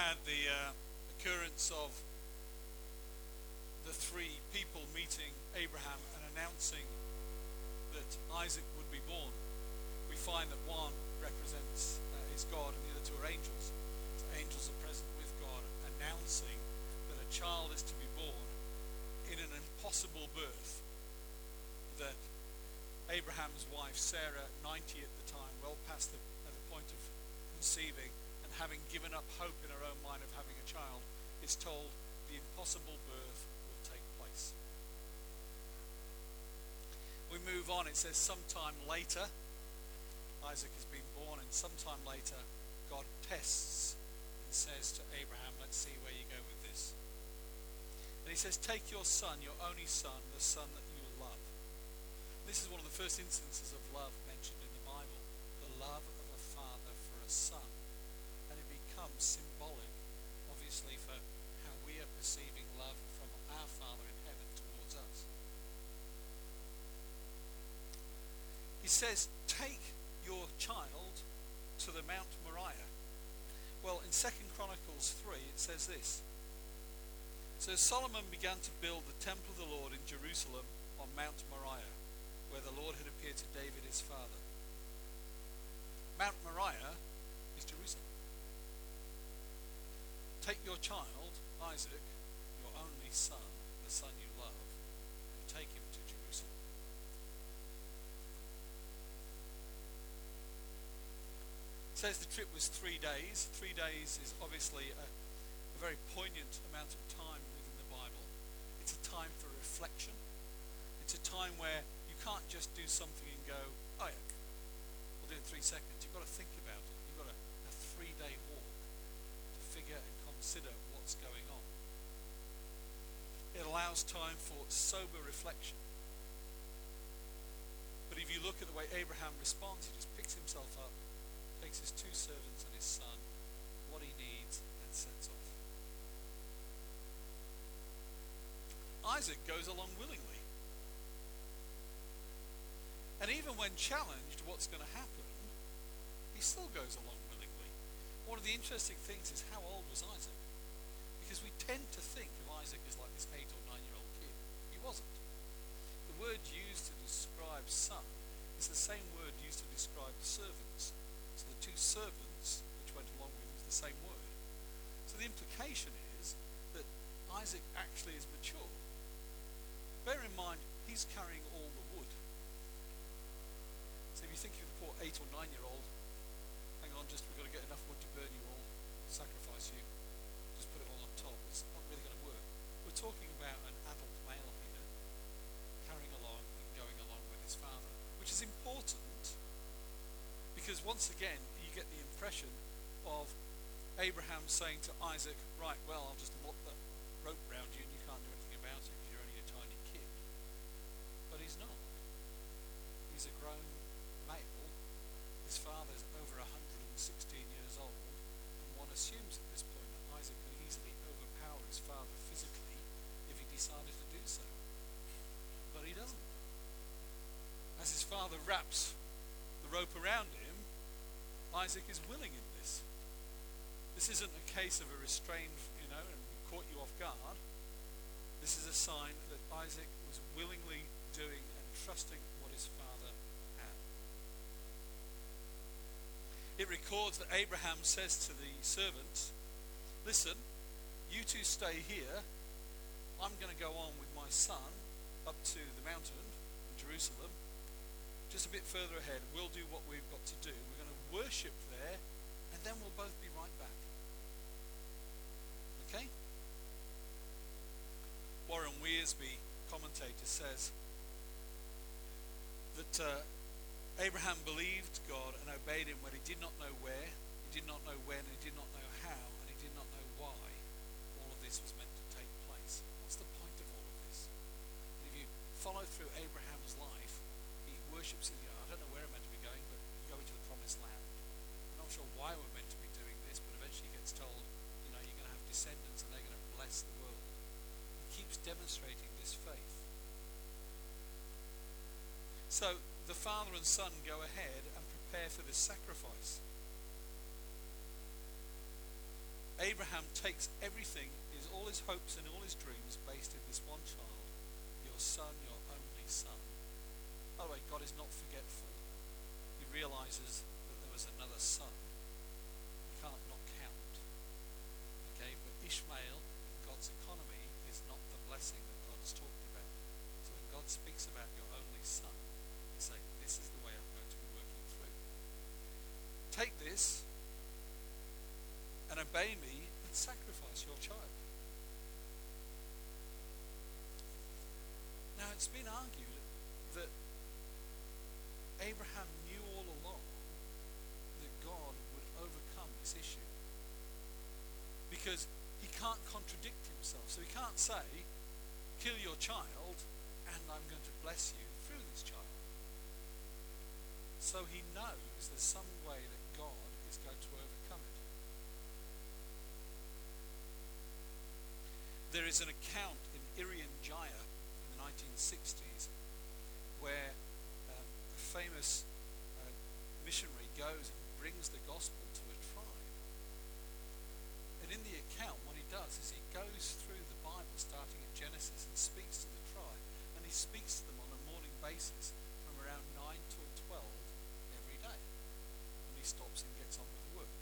had the occurrence of the three people meeting Abraham and announcing that Isaac would be born. We find that one represents is God and the other two are angels. So angels are present with God, announcing that a child is to be born in an impossible birth. That Abraham's wife Sarah, 90 at the time, well past the point of conceiving and having given up hope in her own mind of having a child, is told the impossible birth will take place. We move on. It says sometime later Isaac has been born, and sometime later God tests and says to Abraham, let's see where you go with this. And he says, take your son, your only son, the son that you love. This is one of the first instances of love mentioned in the Bible, the love of a father for a son. And it becomes symbolic, obviously, for how we are perceiving love from our Father in heaven towards us. He says, take your child to the Mount Moriah. Well, in 2 Chronicles 3, it says this. So Solomon began to build the temple of the Lord in Jerusalem on Mount Moriah, where the Lord had appeared to David his father. Mount Moriah is Jerusalem. Take your child, Isaac, your only son, the son you love, and take him to Jerusalem. It says the trip was 3 days. 3 days is obviously a very poignant amount of time within the Bible. It's a time for reflection. It's a time where you can't just do something and go, oh yeah, we'll do it in 3 seconds. You've got to think about it. You've got a 3-day walk to figure and consider what's going on. It allows time for sober reflection. But if you look at the way Abraham responds, he just picks himself up, takes his 2 servants and his son, what he needs, and sets off. Isaac goes along willingly. And even when challenged what's going to happen, he still goes along willingly. One of the interesting things is how old was Isaac? Because we tend to think of Isaac as like this 8 or 9-year-old kid. He wasn't. The word used to describe son is the same word used to describe servants. So the 2 servants which went along with him was the same word. So the implication is that Isaac actually is mature. Bear in mind, he's carrying all the wood. So if you think of the poor 8 or 9-year-old, hang on, we've got to get enough wood to burn you all, sacrifice you, just put it all on top. It's not really going to work. We're talking about an adult male here, carrying along and going along with his father, which is important because once again, you get the impression of Abraham saying to Isaac, right, well, I'll just lock the rope round you and you can't do anything about it because you're only a tiny kid. But he's not. He's a grown male. His father's over 116 years old, and one assumes at this point that Isaac could easily overpower his father physically if he decided to do so. But he doesn't. As his father wraps the rope around him, Isaac is willing in this. This isn't a case of a restrained, and we caught you off guard. This is a sign that Isaac was willingly doing and trusting what his father had. It records that Abraham says to the servants, listen, you 2 stay here. I'm going to go on with my son up to the mountain in Jerusalem. Just a bit further ahead, we'll do what we've got to do. We're going to worship there, and then we'll both be right back. Okay? Warren Wiersbe, commentator, says that Abraham believed God and obeyed him when he did not know where, he did not know when, he did not know how, and he did not know why all of this was meant to take place. What's the point of all of this? If you follow through Abraham's life, he worships, I don't know where I'm meant to be going, but you go into the promised land. I'm not sure why we're meant to be doing this, but eventually he gets told, you're going to have descendants and they're going to bless the world. He keeps demonstrating this faith. So the father and son go ahead and prepare for this sacrifice. Abraham takes everything, all his hopes and all his dreams based in this one child, your son, your only son. By the way, God is not forgetful. He realizes that there was another son. He can't not count. Okay, but Ishmael, in God's economy, is not the blessing that God's talking about. So when God speaks about your only son, he's saying, this is the way I'm going to be working through. Take this and obey me and sacrifice your child. Now, it's been argued that Abraham knew all along that God would overcome this issue, because he can't contradict himself. So he can't say, kill your child and I'm going to bless you through this child. So he knows there's some way that God is going to overcome it. There is an account in Irian Jaya in the 1960s where a famous missionary goes and brings the gospel to a tribe. And in the account, what he does is he goes through the Bible starting at Genesis and speaks to the tribe. And he speaks to them on a morning basis from around 9 till 12 every day. And he stops and gets on with the work.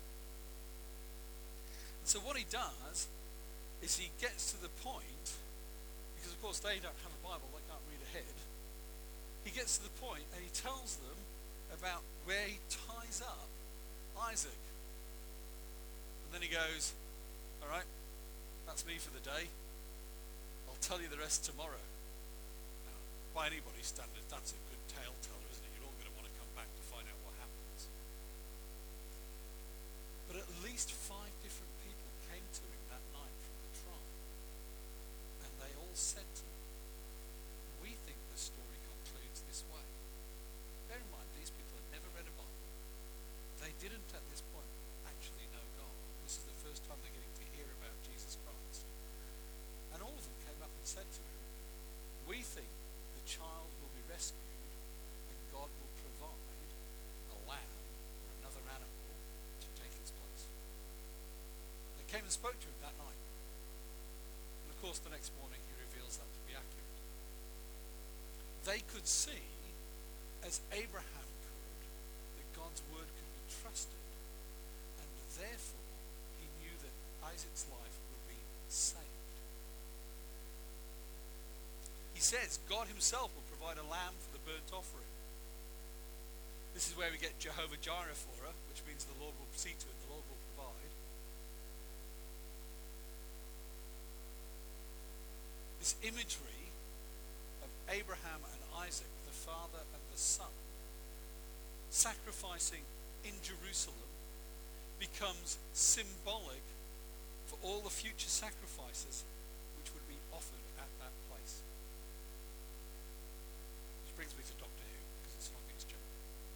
And so what he does is he gets to the point, because of course they don't have a Bible, they can't read ahead. He gets to the point and he tells them about where he ties up Isaac. And then he goes, all right, that's me for the day. I'll tell you the rest tomorrow. Now, by anybody's standards, that's a good tale teller, isn't it? You're all going to want to come back to find out what happens. But at least 5 different people came to him that night from the tribe. And they all said to him, we think the story concludes this way. Bear in mind, these people had never read a Bible. They didn't at this point actually know God. This is the first time they're getting to hear about Jesus Christ. And all of them came up and said to him, we think the child will be rescued and God will provide a lamb or another animal to take its place. They came and spoke to him that night. And of course the next morning he reveals that to be accurate. They could see, as Abraham could, that God's word could be trusted, and therefore he knew that Isaac's life would be saved. He says God himself will provide a lamb for the burnt offering. This is where we get Jehovah Jireh for her, which means the Lord will see to it, the Lord will provide. This imagery of Abraham and Isaac, the father and the son, sacrificing in Jerusalem, becomes symbolic for all the future sacrifices which would be offered at that place. Which brings me to Doctor Who, because it's not its joke.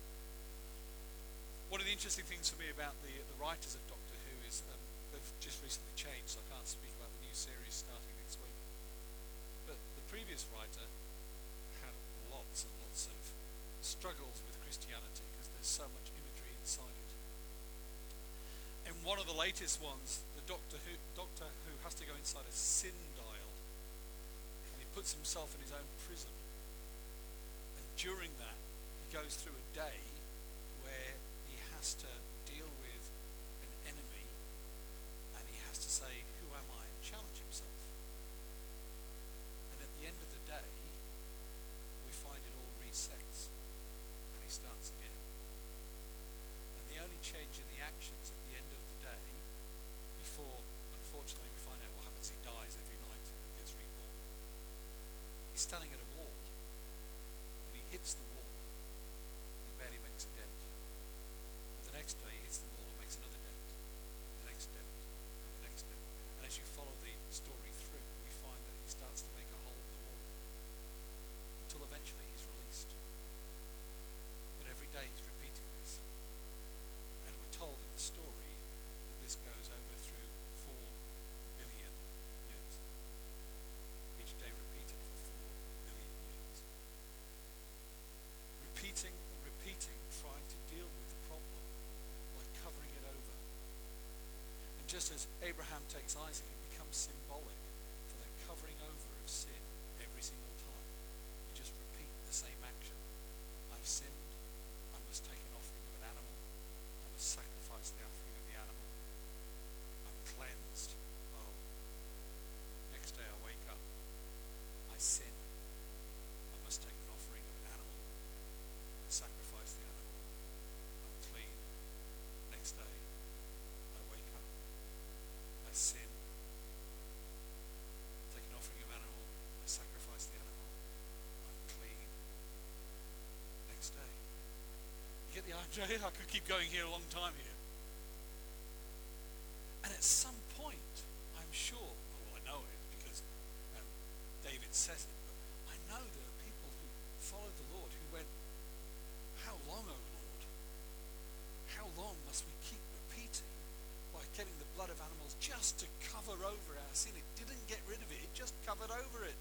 One of the interesting things for me about the writers of Doctor Who is they've just recently changed, so I can't speak about the new series starting next week. But the previous writer had lots and lots of struggles with Christianity because there's so much imagery inside it. In one of the latest ones, the Doctor Who has to go inside a sin dial, and he puts himself in his own prison. And during that, he goes through a day where he has to deal with an enemy, and he has to say, who am I, and challenge himself. And at the end of the day, we find it all resets, and he starts again. And the only change in the actions at the end of the day, before, unfortunately, we find out what happens, he dies every night and gets reborn. He's standing at a wall, and he hits the wall, and barely makes a dent. But the next day, he hits the wall and makes another dent, and the next dent, and the next dent. And as you follow the story through, we find that he starts to make a hole in the wall, until eventually he's released. But every day he's repeating this. And we're told in the story that this goes over through 4 billion years. Each day repeated for 4 billion just as Abraham takes Isaac, it becomes symbolic for the covering over of sin every single time. You just repeat the same action. I've sinned. I must take an offering of an animal. I must sacrifice the offering of the animal. I'm cleansed. Oh. Next day I wake up. I sin. I must take an offering of an animal. Sacrifice the animal. I'm clean. Next day I wake up. I sin. Take an offering of animal. I sacrifice the animal. I'm clean. Next day. You get the idea? I could keep going here a long time here. And at some point, I'm sure, well, I know it because David says it, but I know there are people who followed the Lord who went, how long, O Lord? How long must we keep repeating by getting the blood of animals just to cover over our sin? It didn't get rid of it, it just covered over it.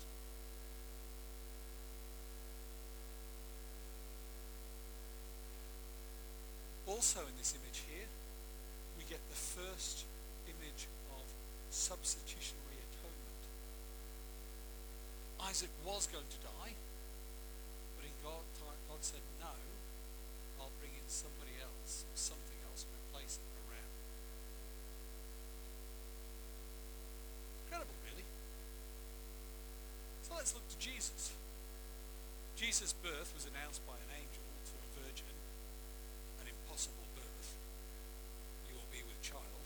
Also in this image here, we get the first image of substitutionary atonement. Isaac was going to die, but in God said, no, I'll bring in somebody else, something else to replace it around. Incredible, really. So let's look to Jesus. Jesus' birth was announced by an angel to a virgin, an impossible birth. You will be with child.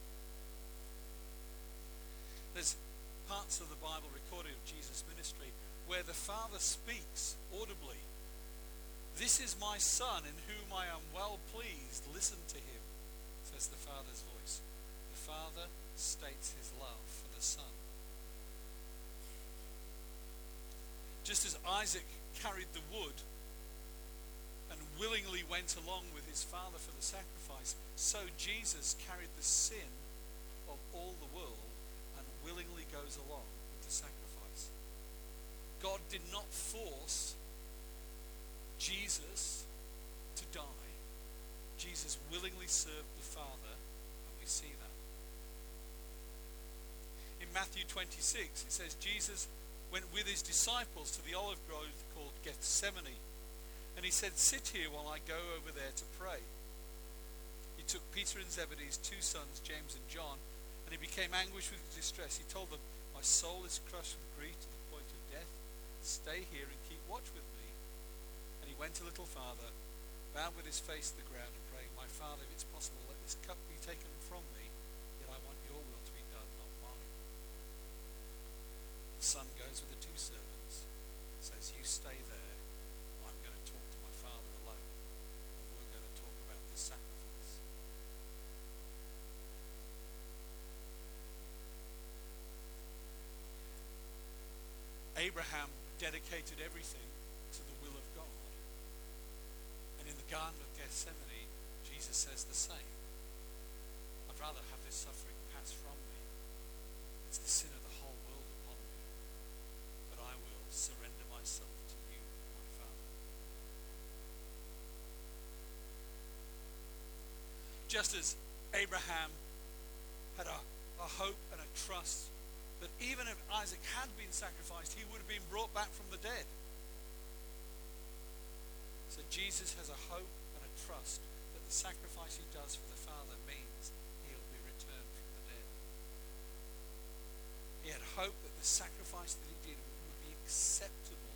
There's parts of the Bible recorded of Jesus' ministry where the Father speaks audibly. This is my Son in whom I am well pleased. Listen to him, says the Father's voice. The Father states his love for the Son. Just as Isaac carried the wood and willingly went along with his father for the sacrifice, so Jesus carried the sin of all the world and willingly goes along with the sacrifice. God did not force Jesus to die. Jesus willingly served the Father, and we see that. In Matthew 26, it says Jesus went with his disciples to the olive grove called Gethsemane, and he said, sit here while I go over there to pray. He took Peter and Zebedee's two sons, James and John, and he became anguished with distress. He told them, my soul is crushed with grief to the point of death. Stay here and keep watch with me. And he went a little farther, bowed with his face to the ground and praying, my Father, if it's possible, let this cup be taken from me, yet I want your will to be done, not mine. The son goes with the two servants, says, you stay there, I'm going to talk to my Father alone, and we're going to talk about this sacrifice. Abraham dedicated everything to the will of God. And in the Garden of Gethsemane, Jesus says the same. I'd rather have this suffering pass from me. It's the sin of the whole world upon me. But I will surrender myself to you, my Father. Just as Abraham had a hope and a trust that even if Isaac had been sacrificed, he would have been brought back from the dead. So Jesus has a hope and a trust that the sacrifice he does for the Father means he'll be returned from the dead. He had hope that the sacrifice that he did would be acceptable.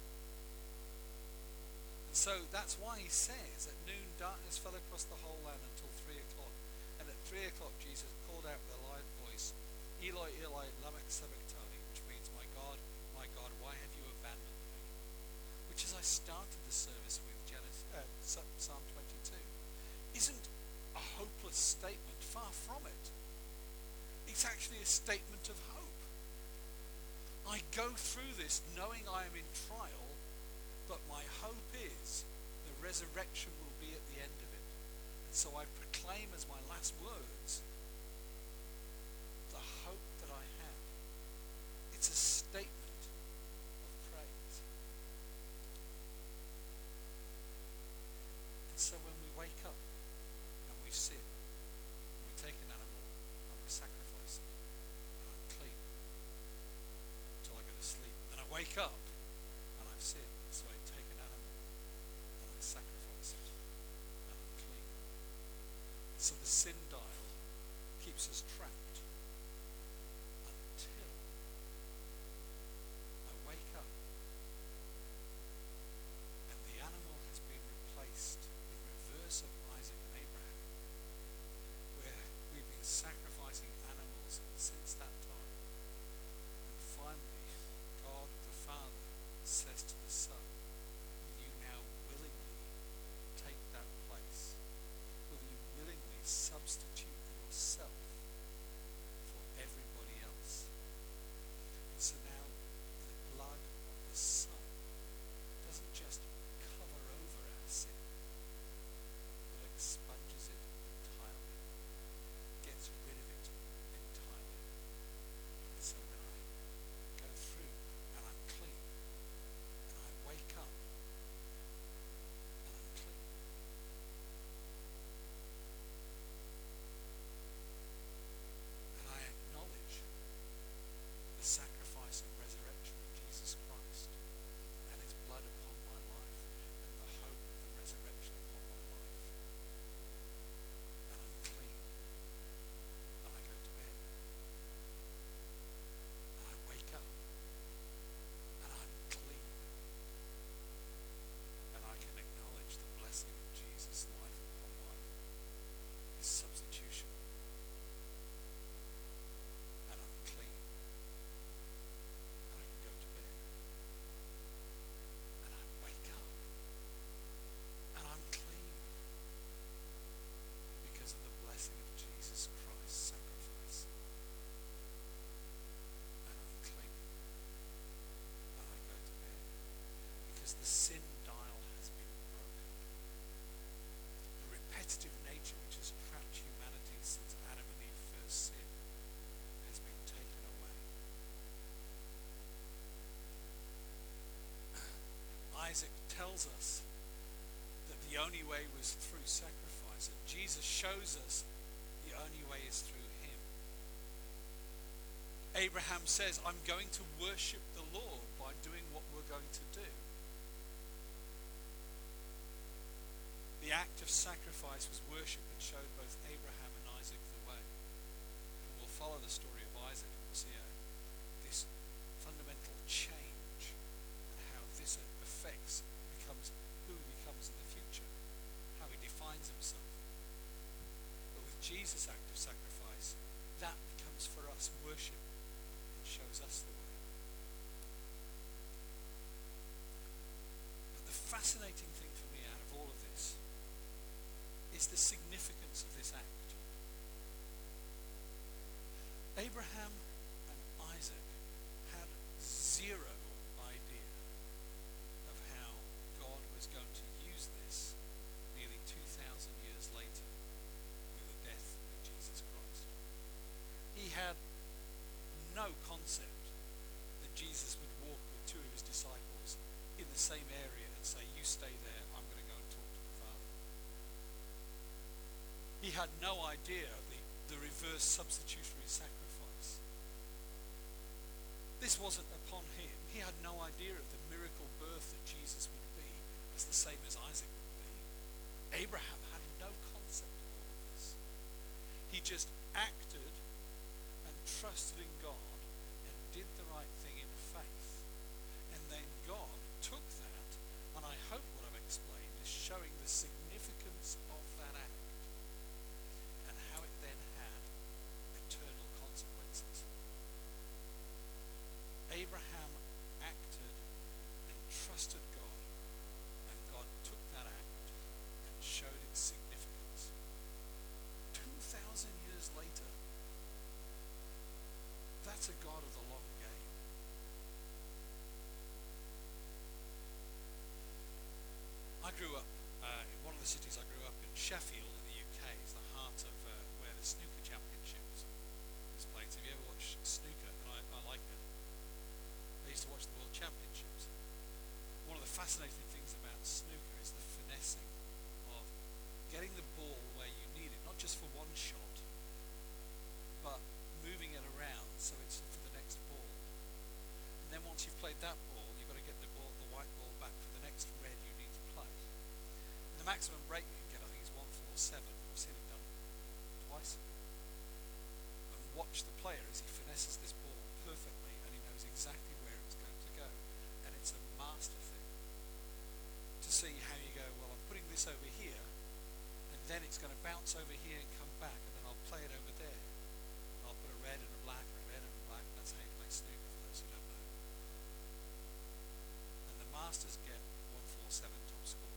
And so that's why he says, at noon darkness fell across the whole land until 3 o'clock. And at 3 o'clock Jesus called out with a loud voice, Eloi, Eloi, lama sabachthani, which means, my God, why have you abandoned me? Which, as I started the service with Psalm 22, isn't a hopeless statement. Far from it. It's actually a statement of hope. I go through this knowing I am in trial, but my hope is the resurrection will be at the end of it. And so I proclaim as my last words the hope that I have. It's a statement of praise. And so when we wake up and we sit, and we take an animal and we wake up and I've sinned, so I take an animal and I sacrifice it and I'm clean. So the sin dial keeps us trapped until I wake up and the animal has been replaced in reverse of Isaac and Abraham, where we've been sacrificing animals since that time. And finally, God the Father says to the Son, will you now willingly take that place? Will you willingly substitute yourself for everybody else? And so now the blood of the Son doesn't just cover over our sin, but expunges it entirely, gets rid of it entirely. And so then I go through and I'm clean, and I wake up and I'm clean. And I acknowledge the sacrifice and resurrection of Jesus Christ and his blood upon my life and the hope of the resurrection upon my life. And I'm clean. And I go to bed. And I wake up. And I'm clean. And I can acknowledge the blessing of Jesus' life upon life, his substitution. And I'm clean. And I can go to bed. And I wake up. And I'm clean. Because of the blessing of Jesus Christ's sacrifice. And I'm clean. And I go to bed. Because the sin dial has been broken. The repetitive nature which has trapped humanity since Adam and Eve first sinned has been taken away. Isaac tells us that the only way was through sacrifice, and Jesus shows us the only way is through him. Abraham says, I'm going to worship the Lord by doing what we're going to do. The act of sacrifice was worship and showed both Abraham and Isaac the way. And we'll follow the story of Isaac and we'll see this fundamental change and how this affects who he becomes in the future, how he defines himself. But with Jesus' act of sacrifice, that becomes for us worship and shows us the way. But the fascinating thing for me out of all of this is the significance of this act. Abraham and Isaac had zero idea of how God was going to use this nearly 2,000 years later with the death of Jesus Christ. He had no concept that Jesus would walk with two of his disciples in the same area and say, you stay there, I'm going to go and talk to the Father. He had no idea of the reverse substitutionary sacrifice. This wasn't upon him. He had no idea of the miracle birth that Jesus would be as the same as Isaac would be. Abraham had no concept of all of this. He just acted and trusted in God and did the right thing in faith. And then God took that, and I hope what I've explained is showing the significance of that act and how it then had eternal consequences. Abraham acted and trusted God, and God took that act and showed its significance. 2,000 years later, that's a God of the long game. I grew up in one of the cities I grew up in, Sheffield in the UK, is the heart of where the snooker championships is played. So have you ever watched snooker? And I like it. I used to watch the World Championships. One of the fascinating things about snooker is the finessing of getting the ball where you need it, not just for one shot, but moving it around so it's for the next ball. And then once you've played that ball, maximum break you can get, I think, is 147. I've seen it done twice. And watch the player as he finesses this ball perfectly, and he knows exactly where it's going to go. And it's a master thing to see how you go, well, I'm putting this over here, and then it's going to bounce over here and come back, and then I'll play it over there. And I'll put a red and a black, and a red and a black, and that's how you play snooker, for those who don't know. And the masters get 147 top score.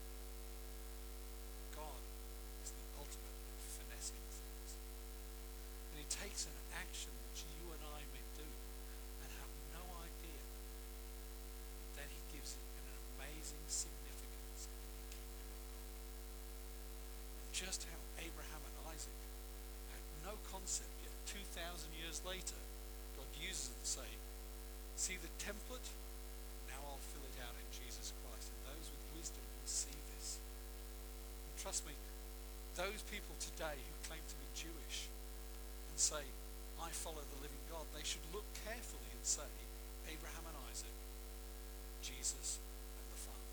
God is the ultimate in finessing things. And he takes an action which you and I may do and have no idea, then he gives it an amazing significance in the kingdom of God. And just how Abraham and Isaac had no concept yet, 2,000 years later, God uses it to say, see the template? Now I'll fill it out in Jesus Christ. And those with wisdom will see this. And trust me, those people today who claim to be Jewish and say, I follow the living God, they should look carefully and say, Abraham and Isaac, Jesus and the Father.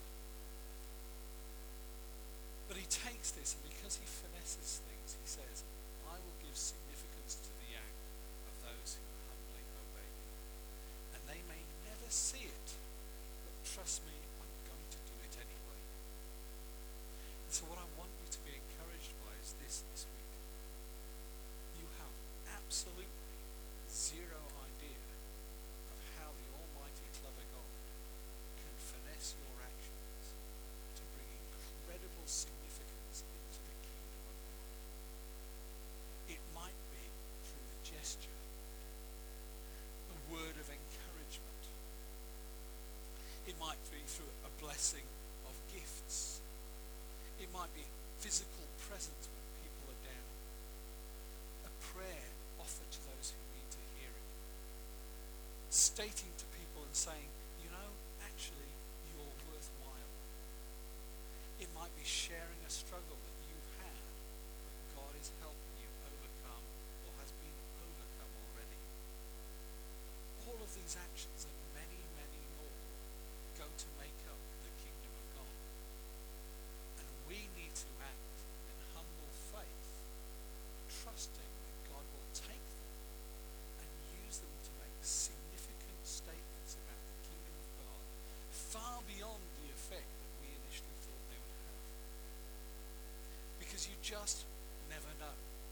But he takes this, and because he finesses things, he says, I will give significance to the act of those who humbly obey me. And they may never see it, but trust me, I'm going to do it anyway. And so what I want you to be encouraged by is this week. You have absolutely zero idea of how the almighty clever God can finesse your actions to bring incredible significance into the kingdom of God. It might be through a gesture, a word of encouragement. It might be through a blessing of gifts. It might be physical presence when people are down. A prayer offered to those who need to hear it. Stating to people and saying, you know, actually, you're worthwhile. It might be sharing a struggle that you've had, but God is helping you overcome or has been overcome already. All of these actions and many, many more go to make up the kingdom of God. And we need to act in humble faith, trusting that God will take them and use them to make significant statements about the kingdom of God, far beyond the effect that we initially thought they would have. Because you just never know.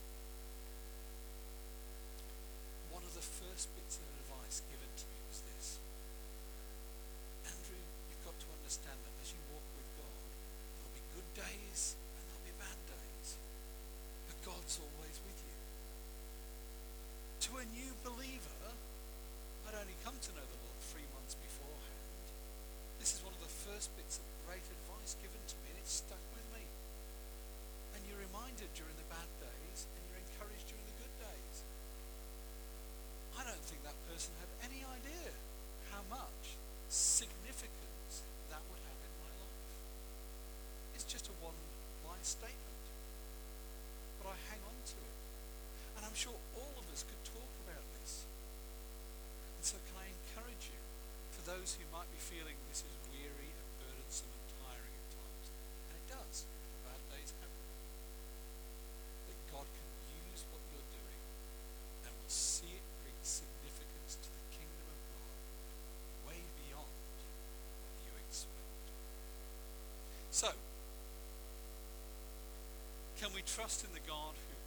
One of the first bits of advice given to me was this: Andrew, you've got to understand that as you walk with God, there'll be good days and there'll be bad days, but God's always with you. To a new believer, I'd only come to know the Lord 3 months beforehand. This is one of the first bits of great advice given to me, and it's stuck with me. And you're reminded during the bad days, and you're encouraged during the good days. I don't think that person had any idea how much significance that would have in my life. It's just a one-line statement, but I hang on to it. And I'm sure all of us could talk about this. And so can I encourage you, for those who might be feeling this is weary and burdensome and tiring at times, and it does, the bad days happen, that God can use what you're doing and will see it bring significance to the kingdom of God way beyond what you expect. So, can we trust in the God who